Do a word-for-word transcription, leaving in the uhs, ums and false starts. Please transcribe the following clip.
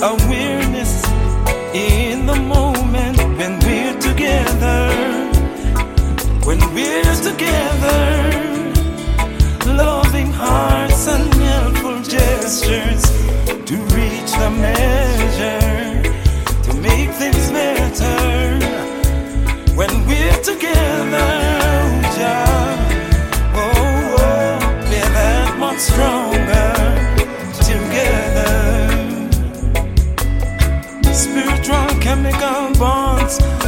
awareness in the moment when we're together. When we're together, loving hearts and helpful gestures to reach the measure, to make things better. When we're together, yeah, oh, oh, we're that much stronger together. Spiritual chemical bonds